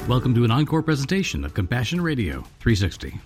Welcome to an encore presentation of Compassion Radio 360.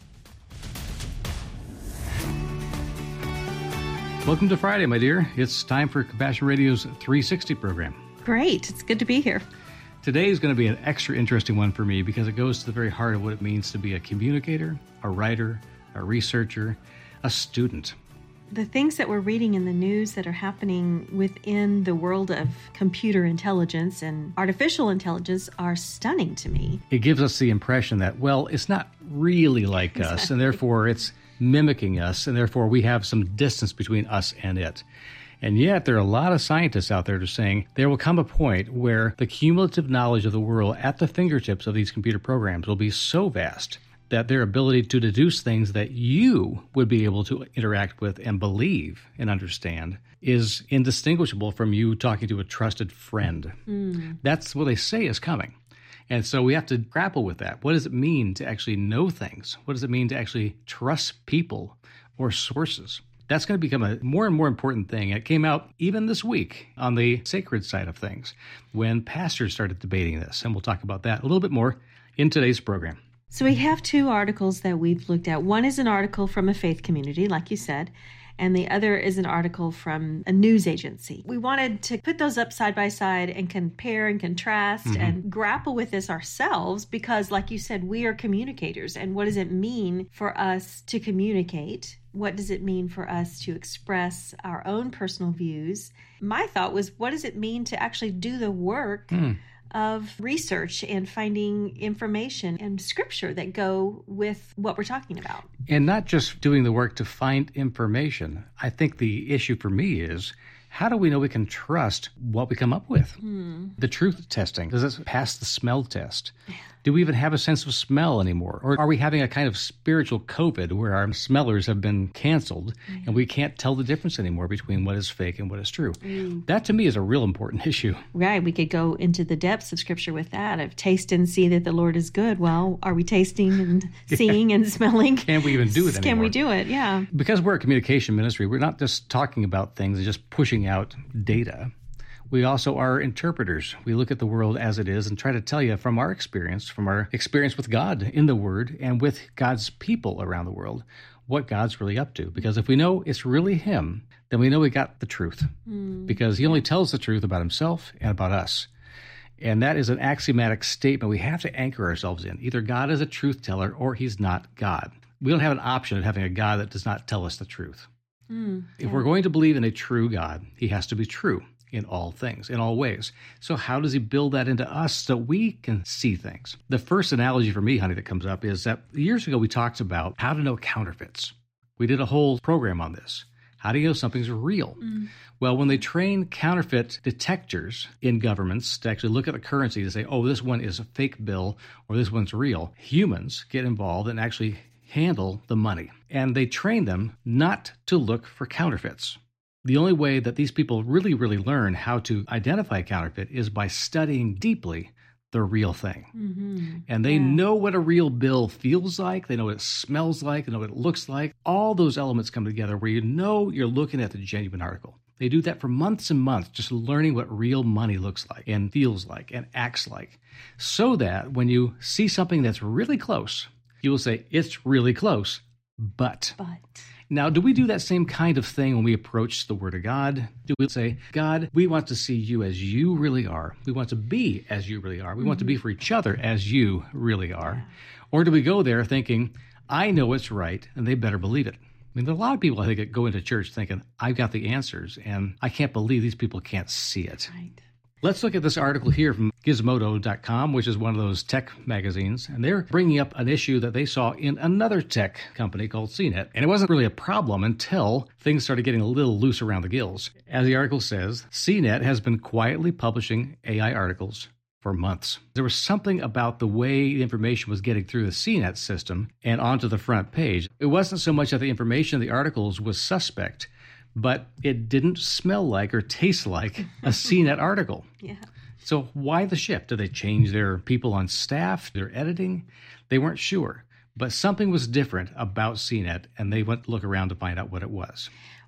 Welcome to Friday, my dear. It's time for Compassion Radio's 360 program. Great. It's good to be here. Today is going to be an extra interesting one for me because it goes to the very heart of what it means to be a communicator, a writer, a researcher, a student. The things that we're reading in the news that are happening within the world of computer intelligence and artificial intelligence are stunning to me. It gives us the impression that, well, it's not really like us, and therefore it's mimicking us, and therefore we have some distance between us and it. And yet there are a lot of scientists out there that are saying there will come a point where the cumulative knowledge of the world at the fingertips of these computer programs will be so vast that their ability to deduce things that you would be able to interact with and believe and understand is indistinguishable from you talking to a trusted friend. That's what they say is coming. And so we have to grapple with that. What does it mean to actually know things? What does it mean to actually trust people or sources? That's going to become a more and more important thing. It came out even this week on the sacred side of things when pastors started debating this. And we'll talk about that a little bit more in today's program. So we have two articles that we've looked at. One is an article from a faith community, like you said, and the other is an article from a news agency. We wanted to put those up side by side and compare and contrast and grapple with this ourselves because, like you said, we are communicators. And what does it mean for us to communicate? What does it mean for us to express our own personal views? My thought was, what does it mean to actually do the work of research and finding information and scripture that go with what we're talking about? And not just doing the work to find information. I think the issue for me is, how do we know we can trust what we come up with? The truth testing. Does it pass the smell test? Do we even have a sense of smell anymore? Or are we having a kind of spiritual COVID where our smellers have been canceled and we can't tell the difference anymore between what is fake and what is true? That to me is a real important issue. Right. We could go into the depths of scripture with that, of taste and see that the Lord is good. Well, are we tasting and seeing and smelling? Can we even do it anymore? Can we do it? Yeah. Because we're a communication ministry, we're not just talking about things and just pushing out data. We also are interpreters. We look at the world as it is and try to tell you from our experience with God in the Word and with God's people around the world, what God's really up to. Because if we know it's really Him, then we know we got the truth. Because He only tells the truth about Himself and about us. And that is an axiomatic statement we have to anchor ourselves in. Either God is a truth teller or He's not God. We don't have an option of having a God that does not tell us the truth. If we're going to believe in a true God, He has to be true in all things, in all ways. So how does He build that into us so we can see things? The first analogy for me, honey, that comes up is that years ago we talked about how to know counterfeits. We did a whole program on this. How do you know something's real? Well, when they train counterfeit detectors in governments to actually look at the currency to say, oh, this one is a fake bill or this one's real, humans get involved and actually handle the money. And they train them not to look for counterfeits. The only way that these people really, really learn how to identify counterfeit is by studying deeply the real thing. And they know what a real bill feels like. They know what it smells like. They know what it looks like. All those elements come together where you know you're looking at the genuine article. They do that for months and months, just learning what real money looks like and feels like and acts like, so that when you see something that's really close, you will say, it's really close, but. Now, do we do that same kind of thing when we approach the Word of God? Do we say, God, we want to see you as you really are. We want to be as you really are. We want to be for each other as you really are. Or do we go there thinking, I know it's right, and they better believe it? I mean, there are a lot of people, I think, that go into church thinking, I've got the answers, and I can't believe these people can't see it. Right. Let's look at this article here from Gizmodo.com, which is one of those tech magazines, and they're bringing up an issue that they saw in another tech company called CNET. And it wasn't really a problem until things started getting a little loose around the gills. As the article says, CNET has been quietly publishing AI articles for months. There was something about the way the information was getting through the CNET system and onto the front page. It wasn't so much that the information in the articles was suspect, but it didn't smell like or taste like a CNET article. So why the shift? Did they change their people on staff, their editing? They weren't sure. But something was different about CNET, and they went to look around to find out what it was.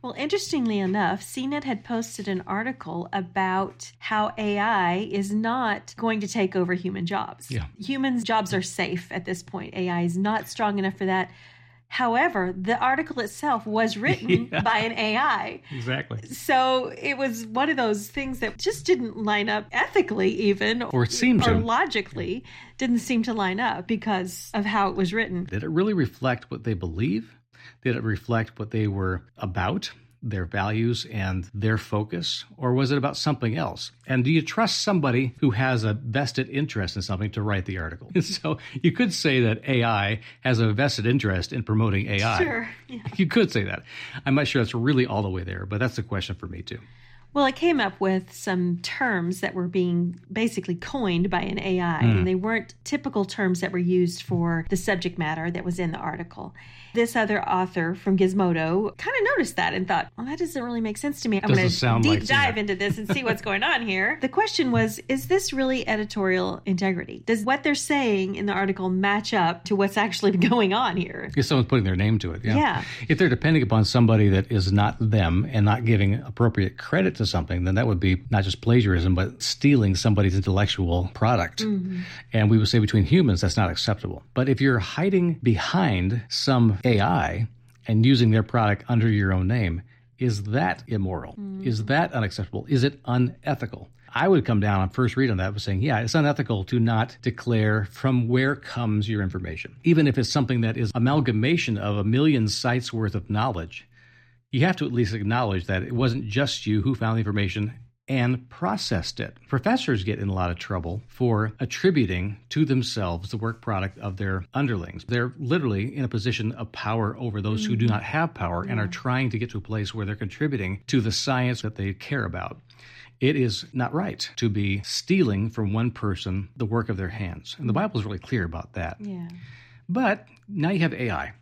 Well, interestingly enough, CNET had posted an article about how AI is not going to take over human jobs. Yeah. Humans' jobs are safe at this point. AI is not strong enough for that. However, the article itself was written by an AI. Exactly. So it was one of those things that just didn't line up ethically even, Or it seemed or to. logically didn't seem to line up because of how it was written. Did it really reflect what they believe? Did it reflect what they were about, their values and their focus? Or was it about something else? And do you trust somebody who has a vested interest in something to write the article? So you could say that AI has a vested interest in promoting AI. Sure. Yeah. You could say that. I'm not sure that's really all the way there, but that's the question for me too. Well, I came up with some terms that were being basically coined by an AI, and they weren't typical terms that were used for the subject matter that was in the article. This other author from Gizmodo kind of noticed that and thought, well, that doesn't really make sense to me. I'm going to deep dive into this and see what's going on here. The question was, is this really editorial integrity? Does what they're saying in the article match up to what's actually going on here? If someone's putting their name to it, Yeah. If they're depending upon somebody that is not them and not giving appropriate credit to something, then that would be not just plagiarism, but stealing somebody's intellectual product. And we would say between humans, that's not acceptable. But if you're hiding behind some AI and using their product under your own name, is that immoral? Is that unacceptable? Is it unethical? I would come down on first read on that by saying, yeah, it's unethical to not declare from where comes your information. Even if it's something that is amalgamation of a million sites worth of knowledge, you have to at least acknowledge that it wasn't just you who found the information and processed it. Professors get in a lot of trouble for attributing to themselves the work product of their underlings. They're literally in a position of power over those who do not have power and are trying to get to a place where they're contributing to the science that they care about. It is not right to be stealing from one person the work of their hands. And the Bible is really clear about that. Yeah. But now you have AI.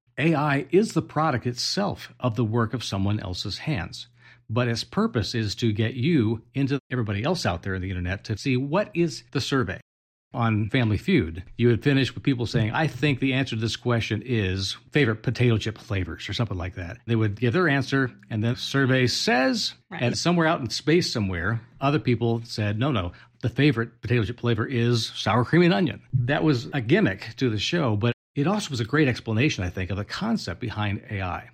AI is the product itself of the work of someone else's hands. But its purpose is to get you into everybody else out there on the internet to see what is the survey. On Family Feud, you would finish with people saying, I think the answer to this question is favorite potato chip flavors or something like that. They would give their answer, and the survey says, and somewhere out in space somewhere, other people said, no, the favorite potato chip flavor is sour cream and onion. That was a gimmick to the show, but it also was a great explanation, I think, of the concept behind AI.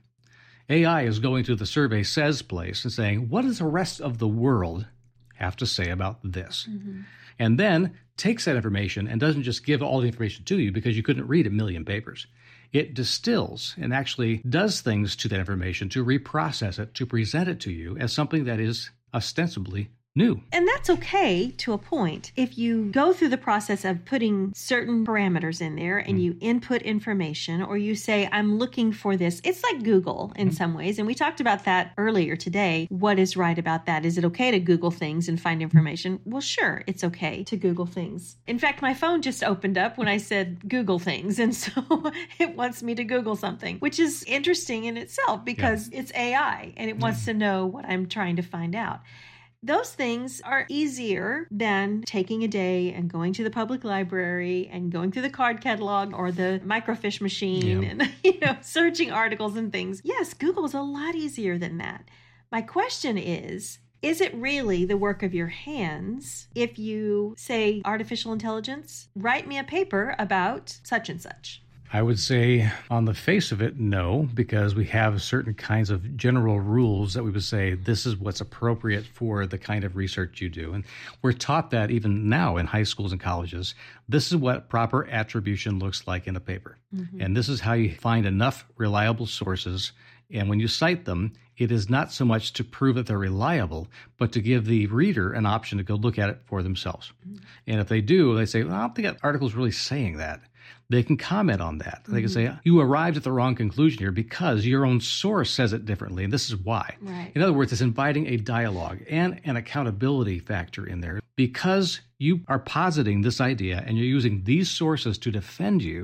AI is going to the survey says place and saying, what does the rest of the world have to say about this? And then takes that information and doesn't just give all the information to you because you couldn't read a million papers. It distills and actually does things to that information to reprocess it, to present it to you as something that is ostensibly new. And that's okay to a point. If you go through the process of putting certain parameters in there and you input information or you say, I'm looking for this, it's like Google in some ways. And we talked about that earlier today. What is right about that? Is it okay to Google things and find information? Well, sure, it's okay to Google things. In fact, my phone just opened up when I said Google things. And so it wants me to Google something, which is interesting in itself because it's AI and it wants to know what I'm trying to find out. Those things are easier than taking a day and going to the public library and going through the card catalog or the microfiche machine and searching articles and things. Yes, Google is a lot easier than that. My question is it really the work of your hands if you say, artificial intelligence, write me a paper about such and such? I would say on the face of it, no, because we have certain kinds of general rules that we would say this is what's appropriate for the kind of research you do. And we're taught that even now in high schools and colleges. This is what proper attribution looks like in a paper. And this is how you find enough reliable sources. And when you cite them, it is not so much to prove that they're reliable, but to give the reader an option to go look at it for themselves. And if they do, they say, well, I don't think that article's really saying that. They can comment on that. They can say, you arrived at the wrong conclusion here because your own source says it differently, and this is why. Right. In other words, it's inviting a dialogue and an accountability factor in there. Because you are positing this idea and you're using these sources to defend you,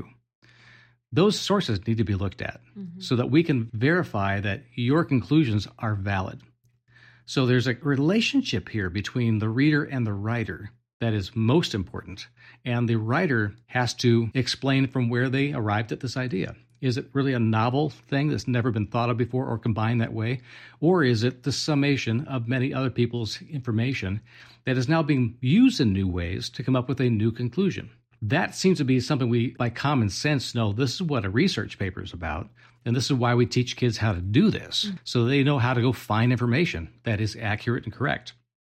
those sources need to be looked at so that we can verify that your conclusions are valid. So there's a relationship here between the reader and the writer that is most important. And the writer has to explain from where they arrived at this idea. Is it really a novel thing that's never been thought of before or combined that way? Or is it the summation of many other people's information that is now being used in new ways to come up with a new conclusion? That seems to be something we, by common sense, know this is what a research paper is about. And this is why we teach kids how to do this, so they know how to go find information that is accurate and correct.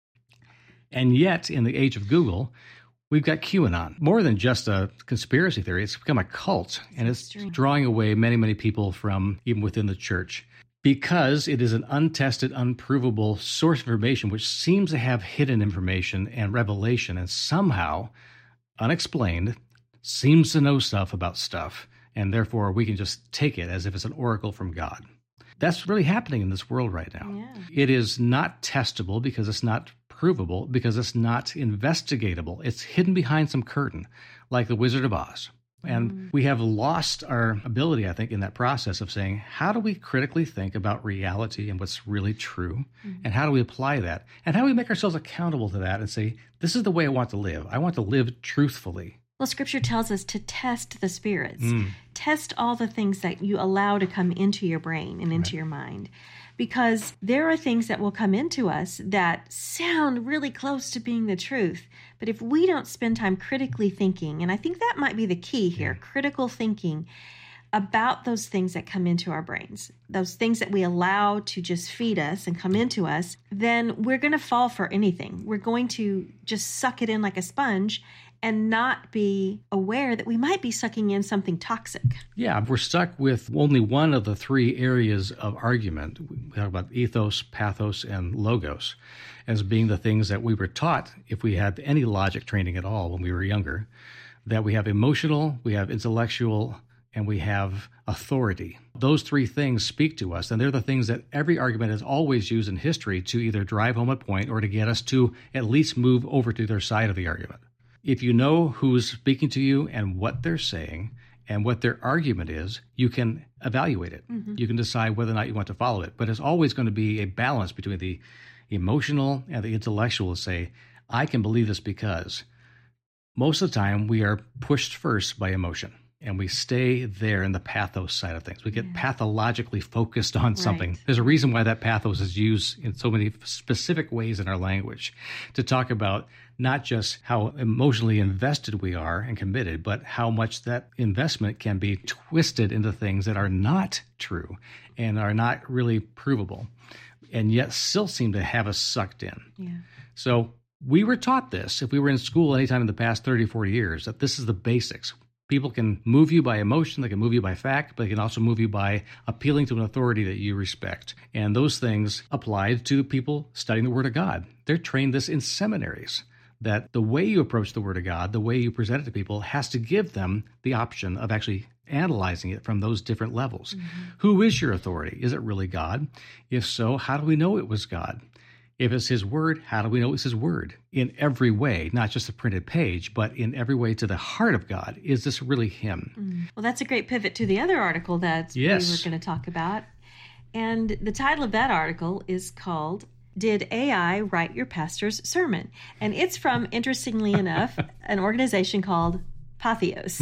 And yet, in the age of Google, we've got QAnon. More than just a conspiracy theory, it's become a cult, and it's drawing away many, many people from even within the church because it is an untested, unprovable source of information which seems to have hidden information and revelation and somehow, unexplained, seems to know stuff about stuff, and therefore we can just take it as if it's an oracle from God. That's really happening in this world right now. Yeah. It is not testable because it's not provable, because it's not investigatable. It's hidden behind some curtain, like the Wizard of Oz. And we have lost our ability, I think, in that process of saying, how do we critically think about reality and what's really true? And how do we apply that? And how do we make ourselves accountable to that and say, this is the way I want to live. I want to live truthfully. Well, Scripture tells us to test the spirits. Test all the things that you allow to come into your brain and into your mind. Because there are things that will come into us that sound really close to being the truth. But if we don't spend time critically thinking, and I think that might be the key here, critical thinking about those things that come into our brains, those things that we allow to just feed us and come into us, then we're going to fall for anything. We're going to just suck it in like a sponge and not be aware that we might be sucking in something toxic. Yeah, we're stuck with only one of the three areas of argument. We talk about ethos, pathos, and logos as being the things that we were taught, if we had any logic training at all when we were younger, that we have emotional, we have intellectual, and we have authority. Those three things speak to us, and they're the things that every argument has always used in history to either drive home a point or to get us to at least move over to their side of the argument. If you know who's speaking to you and what they're saying and what their argument is, you can evaluate it. You can decide whether or not you want to follow it. But it's always going to be a balance between the emotional and the intellectual to say, I can believe this because most of the time we are pushed first by emotion. And we stay there in the pathos side of things. We get pathologically focused on something. Right. There's a reason why that pathos is used in so many specific ways in our language to talk about not just how emotionally invested we are and committed, but how much that investment can be twisted into things that are not true and are not really provable, and yet still seem to have us sucked in. Yeah. So we were taught this, if we were in school anytime in the past 30, 40 years, that this is the basics. People can move you by emotion, they can move you by fact, but they can also move you by appealing to an authority that you respect. And those things apply to people studying the Word of God. They're trained this in seminaries, that the way you approach the Word of God, the way you present it to people, has to give them the option of actually analyzing it from those different levels. Who is your authority? Is it really God? If so, how do we know it was God? If it's His Word, how do we know it's His Word? In every way, not just a printed page, but in every way to the heart of God. Is this really Him? Well, that's a great pivot to the other article that we were going to talk about. And the title of that article is called, Did AI Write Your Pastor's Sermon? And it's from, interestingly enough, an organization called Patheos.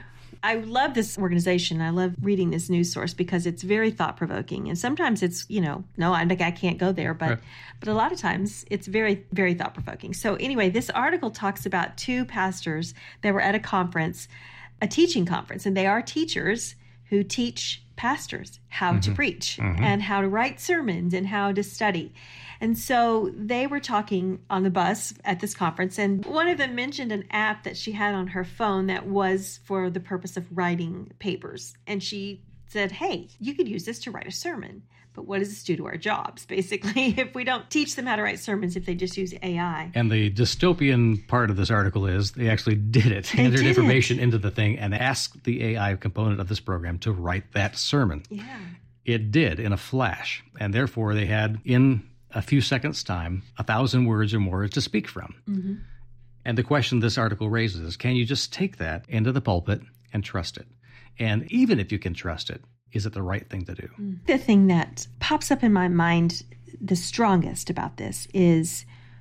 I love this organization. I love reading this news source because it's very thought-provoking. And sometimes it's, no, I can't go there. But a lot of times it's very, very thought-provoking. So anyway, this article talks about two pastors that were at a conference, a teaching conference. And they are teachers who teach pastors how to preach and how to write sermons and how to study. And so they were talking on the bus at this conference, and one of them mentioned an app that she had on her phone that was for the purpose of writing papers. And she said, hey, you could use this to write a sermon. But what does this do to our jobs, basically, if we don't teach them how to write sermons, if they just use AI? And the dystopian part of this article is they actually did it, entered information into the thing, and asked the AI component of this program to write that sermon. Yeah. It did in a flash, and therefore they had, in a few seconds' time, 1,000 words or more to speak from. And the question this article raises is, can you just take that into the pulpit and trust it? And even if you can trust it, is it the right thing to do? The thing that pops up in my mind the strongest about this is,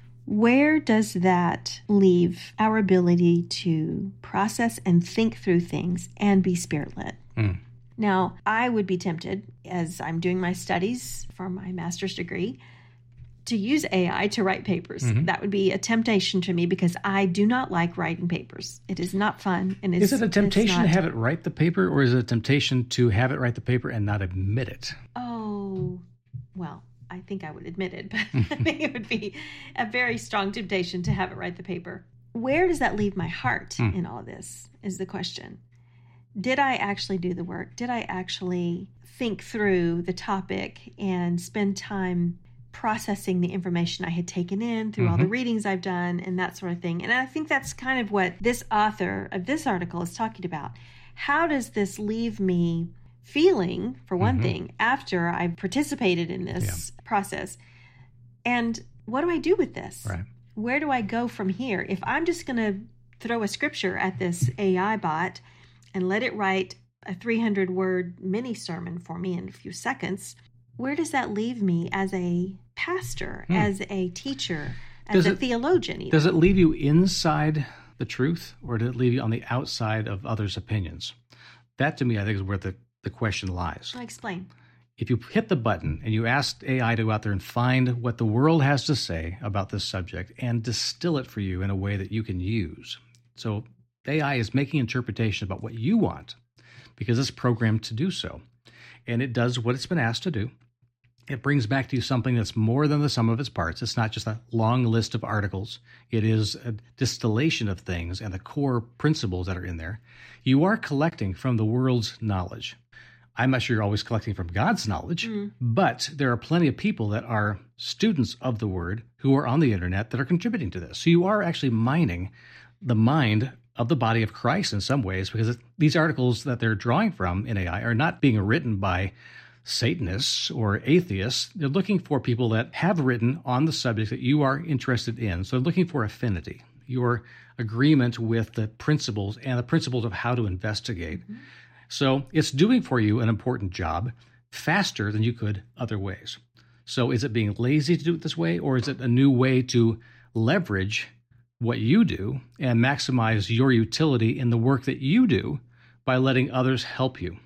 where does that leave our ability to process and think through things and be Spirit-led? Now, I would be tempted, as I'm doing my studies for my master's degree, to use AI to write papers. That would be a temptation to me because I do not like writing papers. It is not fun. And is it a temptation to have it write the paper, or is it a temptation to have it write the paper and not admit it? Oh, well, I think I would admit it, but I think it would be a very strong temptation to have it write the paper. Where does that leave my heart in all this is the question. Did I actually do the work? Did I actually think through the topic and spend time processing the information I had taken in through all the readings I've done and that sort of thing? And I think that's kind of what this author of this article is talking about. How does this leave me feeling, for one thing, after I've participated in this process? And what do I do with this? Right. Where do I go from here? If I'm just going to throw a scripture at this AI bot and let it write a 300-word mini sermon for me in a few seconds, where does that leave me as a pastor, as a teacher, as a theologian? Even? Does it leave you inside the truth, or does it leave you on the outside of others' opinions? That, to me, I think is where the question lies. I'll explain. If you hit the button and you ask AI to go out there and find what the world has to say about this subject and distill it for you in a way that you can use. So AI is making interpretation about what you want because it's programmed to do so. And it does what it's been asked to do. It brings back to you something that's more than the sum of its parts. It's not just a long list of articles. It is a distillation of things and the core principles that are in there. You are collecting from the world's knowledge. I'm not sure you're always collecting from God's knowledge, but there are plenty of people that are students of the Word who are on the internet that are contributing to this. So you are actually mining the mind of the body of Christ in some ways, because these articles that they're drawing from in AI are not being written by Satanists or atheists. They're looking for people that have written on the subject that you are interested in. So they're looking for affinity, your agreement with the principles and the principles of how to investigate. So it's doing for you an important job faster than you could other ways. So is it being lazy to do it this way, or is it a new way to leverage what you do and maximize your utility in the work that you do by letting others help you?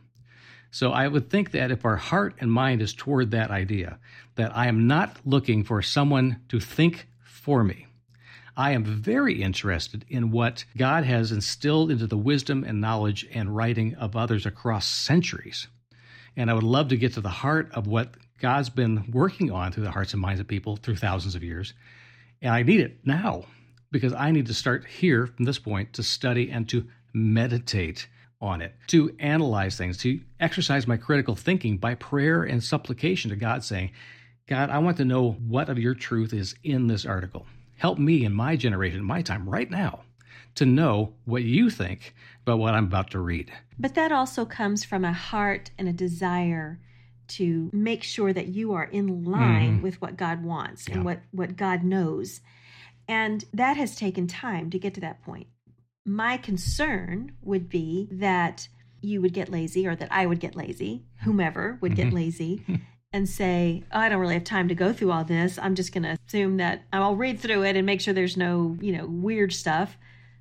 So I would think that if our heart and mind is toward that idea, that I am not looking for someone to think for me. I am very interested in what God has instilled into the wisdom and knowledge and writing of others across centuries. And I would love to get to the heart of what God's been working on through the hearts and minds of people through thousands of years. And I need it now, because I need to start here from this point to study and to meditate on it, to analyze things, to exercise my critical thinking by prayer and supplication to God, saying, God, I want to know what of your truth is in this article. Help me in my generation, my time, right now, to know what you think about what I'm about to read. But that also comes from a heart and a desire to make sure that you are in line with what God wants and what God knows. And that has taken time to get to that point. My concern would be that you would get lazy, or that I would get lazy, whomever would get lazy, and say, oh, I don't really have time to go through all this. I'm just going to assume that I'll read through it and make sure there's no, weird stuff.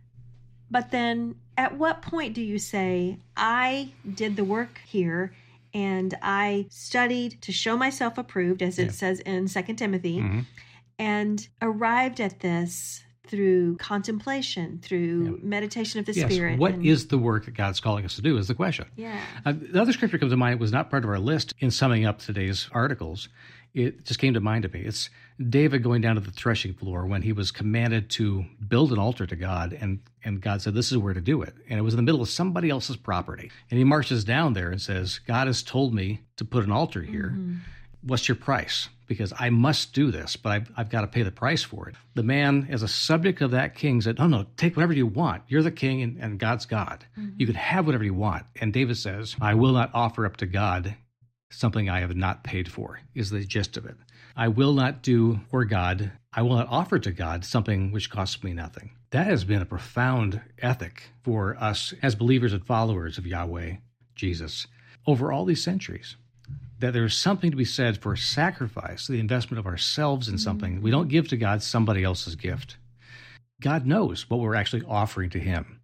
But then at what point do you say, I did the work here and I studied to show myself approved, as it says in 2 Timothy, and arrived at this through contemplation, through meditation of the Spirit. What is the work that God's calling us to do is the question. The other scripture comes to mind. It was not part of our list in summing up today's articles. It just came to mind to me. It's David going down to the threshing floor when he was commanded to build an altar to God, and God said, this is where to do it. And it was in the middle of somebody else's property. And he marches down there and says, God has told me to put an altar here. What's your price? Because I must do this, but I've got to pay the price for it. The man, as a subject of that king, said, no, take whatever you want. You're the king and God's God. You can have whatever you want. And David says, I will not offer up to God something I have not paid for, is the gist of it. I will not do for God, I will not offer to God something which costs me nothing. That has been a profound ethic for us as believers and followers of Yahweh, Jesus, over all these centuries. That there's something to be said for sacrifice, the investment of ourselves in something. We don't give to God somebody else's gift. God knows what we're actually offering to him.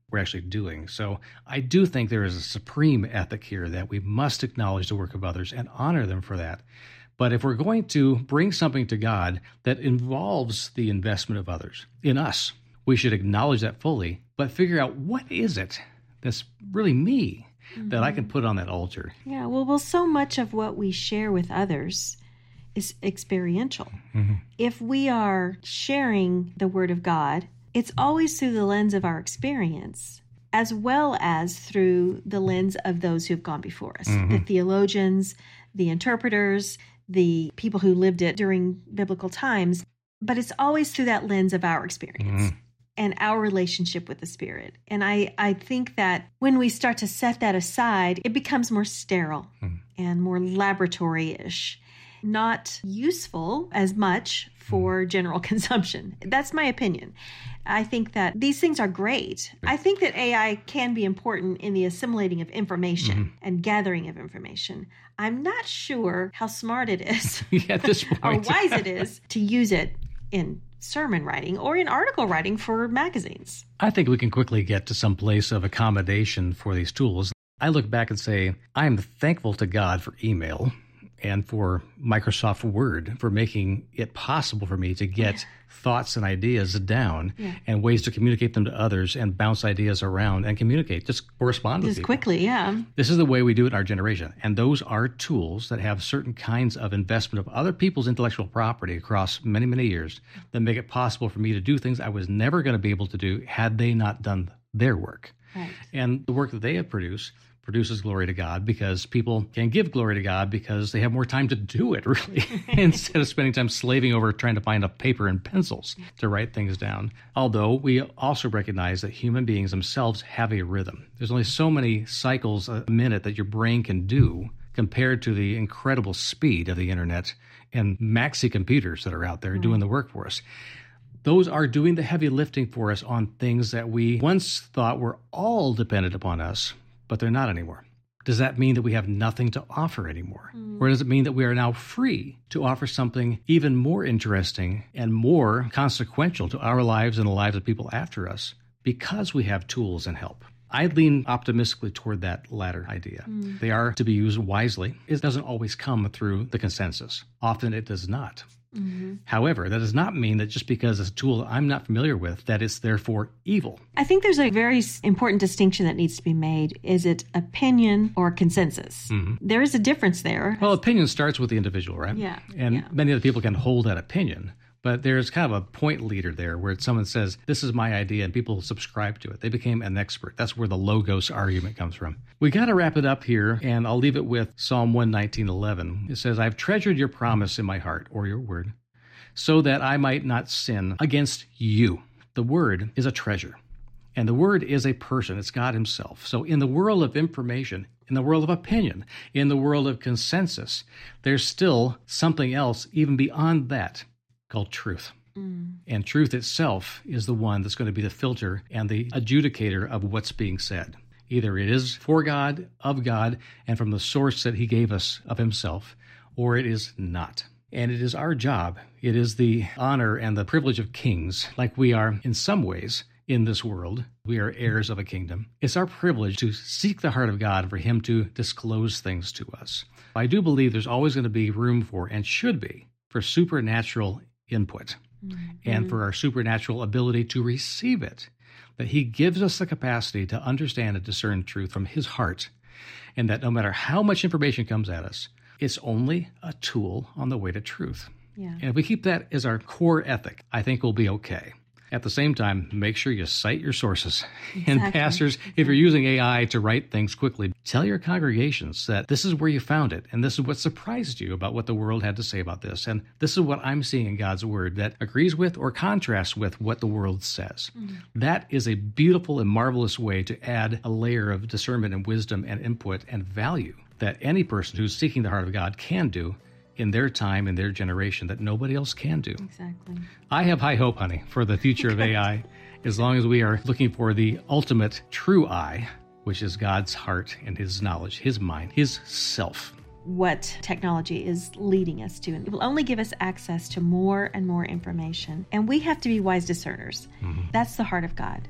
we're actually doing. So I do think there is a supreme ethic here that we must acknowledge the work of others and honor them for that. But if we're going to bring something to God that involves the investment of others in us, we should acknowledge that fully, but figure out what is it that's really me that I can put on that altar. Yeah, well, so much of what we share with others is experiential. If we are sharing the Word of God, it's always through the lens of our experience, as well as through the lens of those who've gone before us, the theologians, the interpreters, the people who lived it during biblical times. But it's always through that lens of our experience and our relationship with the Spirit. And I think that when we start to set that aside, it becomes more sterile and more laboratory-ish, not useful as much for general consumption. That's my opinion. I think that these things are great. I think that AI can be important in the assimilating of information and gathering of information. I'm not sure how smart it is at this point. or wise it is to use it in sermon writing or in article writing for magazines. I think we can quickly get to some place of accommodation for these tools. I look back and say, I am thankful to God for email and for Microsoft Word for making it possible for me to get thoughts and ideas down and ways to communicate them to others and bounce ideas around and communicate, just correspond with people. Quickly, This is the way we do it in our generation. And those are tools that have certain kinds of investment of other people's intellectual property across many, many years that make it possible for me to do things I was never going to be able to do had they not done their work. Right. And the work that they have produces glory to God because people can give glory to God because they have more time to do it, really, instead of spending time slaving over trying to find a paper and pencils to write things down. Although we also recognize that human beings themselves have a rhythm. There's only so many cycles a minute that your brain can do compared to the incredible speed of the internet and maxi computers that are out there doing the work for us. Those are doing the heavy lifting for us on things that we once thought were all dependent upon us, but they're not anymore. Does that mean that we have nothing to offer anymore? Or does it mean that we are now free to offer something even more interesting and more consequential to our lives and the lives of people after us because we have tools and help? I lean optimistically toward that latter idea. They are to be used wisely. It doesn't always come through the consensus. Often it does not. However, that does not mean that just because it's a tool I'm not familiar with, that it's therefore evil. I think there's a very important distinction that needs to be made. Is it opinion or consensus? There is a difference there. Well, opinion starts with the individual, right? Yeah. And many other people can hold that opinion. But there's kind of a point leader there where someone says, this is my idea, and people subscribe to it. They became an expert. That's where the logos argument comes from. We got to wrap it up here, and I'll leave it with Psalm 119:11. It says, I've treasured your promise in my heart, or your word, so that I might not sin against you. The word is a treasure, and the word is a person. It's God himself. So in the world of information, in the world of opinion, in the world of consensus, there's still something else even beyond that, called truth. And truth itself is the one that's going to be the filter and the adjudicator of what's being said. Either it is for God, of God, and from the source that he gave us of himself, or it is not. And it is our job, it is the honor and the privilege of kings, like we are in some ways in this world. We are heirs of a kingdom. It's our privilege to seek the heart of God for him to disclose things to us. I do believe there's always going to be room for, and should be, for supernatural input and for our supernatural ability to receive it, that he gives us the capacity to understand and discern truth from his heart, and that no matter how much information comes at us, it's only a tool on the way to truth. And if we keep that as our core ethic, I think we'll be okay. At the same time, make sure you cite your sources. And pastors, if you're using AI to write things quickly, tell your congregations that this is where you found it, and this is what surprised you about what the world had to say about this, and this is what I'm seeing in God's word that agrees with or contrasts with what the world says. That is a beautiful and marvelous way to add a layer of discernment and wisdom and input and value that any person who's seeking the heart of God can do in their time, in their generation, that nobody else can do. Exactly. I have high hope, honey, for the future of AI, as long as we are looking for the ultimate true I, which is God's heart and his knowledge, his mind, his self. What technology is leading us to. And it will only give us access to more and more information. And we have to be wise discerners. That's the heart of God.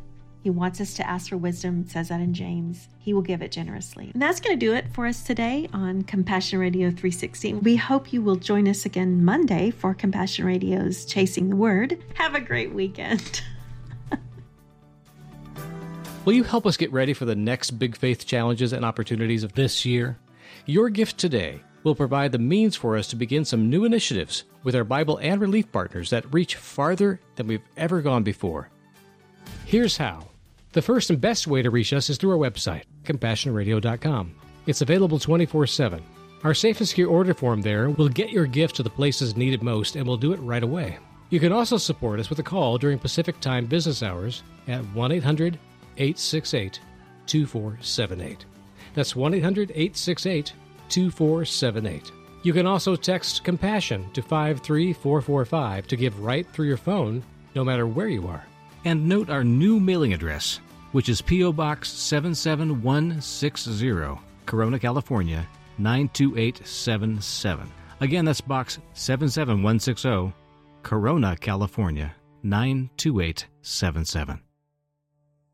He wants us to ask for wisdom. It says that in James. He will give it generously. And that's going to do it for us today on Compassion Radio 360. We hope you will join us again Monday for Compassion Radio's Chasing the Word. Have a great weekend. Will you help us get ready for the next big faith challenges and opportunities of this year? Your gift today will provide the means for us to begin some new initiatives with our Bible and relief partners that reach farther than we've ever gone before. Here's how. The first and best way to reach us is through our website, CompassionRadio.com. It's available 24/7. Our safe and secure order form there will get your gift to the places needed most, and we'll do it right away. You can also support us with a call during Pacific Time business hours at 1-800-868-2478. That's 1-800-868-2478. You can also text Compassion to 53445 to give right through your phone, no matter where you are. And note our new mailing address, which is P.O. Box 77160, Corona, California, 92877. Again, that's Box 77160, Corona, California, 92877.